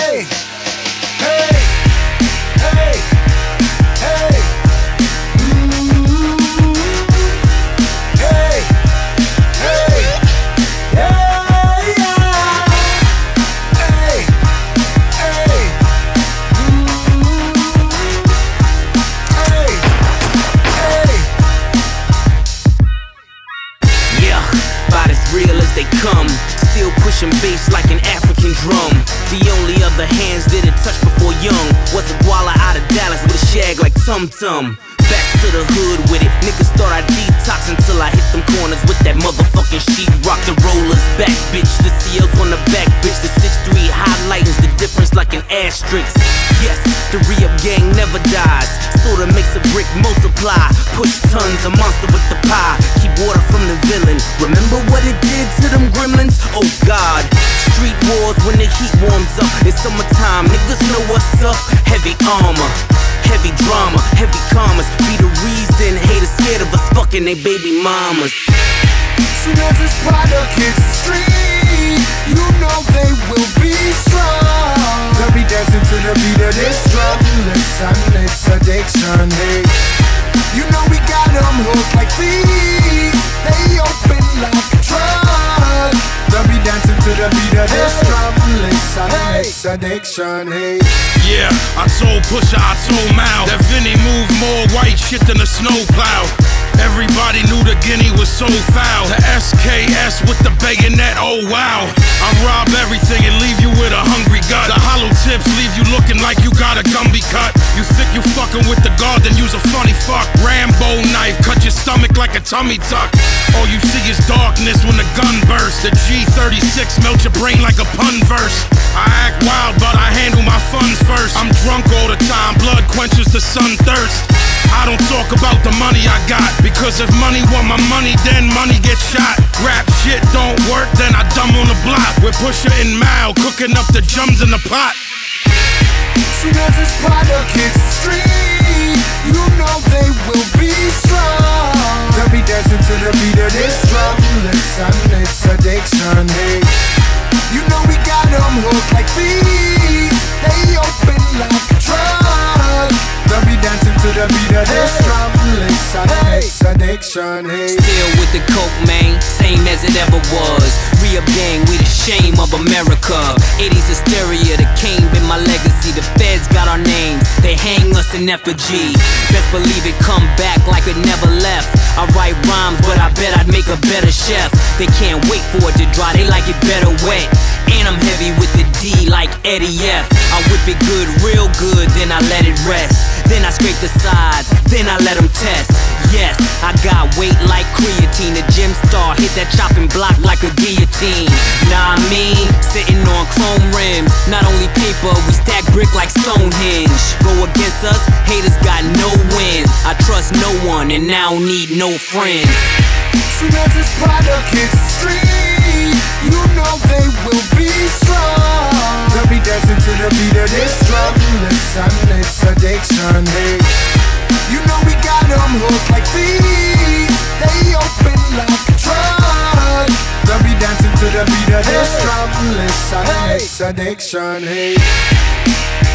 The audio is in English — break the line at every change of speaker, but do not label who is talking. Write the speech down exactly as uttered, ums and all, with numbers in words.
Hey, hey, hey, hey. Mm-hmm. Hey, hey, yeah, yeah. Hey, hey. Mm-hmm. Hey, hey.
Yeah, about as real as they come. Still pushing bass like an African drum. The only other hands that it touched before young was a Guala out of Dallas with a shag like Tum Tum. Back to the hood with it. Niggas thought I detox until I hit them corners with that motherfucking sheet. Rock the rollers back, bitch. The C L's on the back, bitch. The six three highlighting's the difference like an asterisk. Yes, the re-up gang never dies. Sorta makes a brick multiply. Push tons, a monster with the pie. Keep water from the villain. Remember what it did to them gremlins? Oh God. Street wars when the heat warms up. It's summertime, niggas know what's up. Heavy armor, heavy drama, heavy commas. Be the reason haters scared of us fucking they baby mamas.
Soon as this product hits the street, you know they will be strong. They'll be dancing to the beat of this drum. Listen, it's addiction, hey. You know we got them hooked like thieves. They open like a trunk. They'll be dancing to the beat of this drum. Listen, it's addiction, hey.
Yeah, I told Pusha, I told Mal that Vinny moved more white shit than a snowplow. Everybody knew the Guinea was so foul. The S K S with the bayonet, oh wow. I rob everything and leave you with a hungry gut. The hollow tips leave you looking like you got a Gumby cut. You think you fucking with the guard, then you's a funny fuck. Rambo knife, cut your stomach like a tummy tuck. All you see is darkness when the gun bursts. The G thirty-six melt your brain like a pun verse. I act wild, but I handle my funds first. I'm drunk all the time, blood quenches the sun thirst. I don't talk about the money I got, because if money want my money, then money gets shot. Rap shit don't work, then I dumb on the block. We're Pusha and Mal, cooking up the jums in the pot.
Soon as this product hits the street, you know they will be strong. They'll be dancing to the beat of this drum. Listen, it's addiction, hey. You know we got them hooked like thieves. They open like a trunk. They'll be dancing to the beat of this drum. Listen, it's addiction, hey.
Still with the coke, man, same as it ever was. Re-up gang, we the shame of America. eighties hysteria, the cane been my legacy. The feds got our names, they hang us in effigy. Best believe it, come back like it never left. I write rhymes, but I bet I'd make a better chef. They can't wait for it to dry, they like it better wet. And I'm heavy with the D like Eddie F. I whip it good, real good, then I let it rest. Then I scrape the sides, then I let them test. Yes, I got weight like creatine. The gym star hit that chopping block like a guillotine. Nah, I mean, sitting on chrome rims. Not only paper, we stack brick like Stonehenge. Go against us, haters got no wins. I trust no one and now don't need no friends.
Soon as this product hits the street, you know they will be strong. They'll be dancing to the beat of this drum. Listen, it's addiction, hey. You know we got them hooked like thieves. They open like a trunk. They'll be dancing to the beat of this drum. Listen, it's addiction, hey.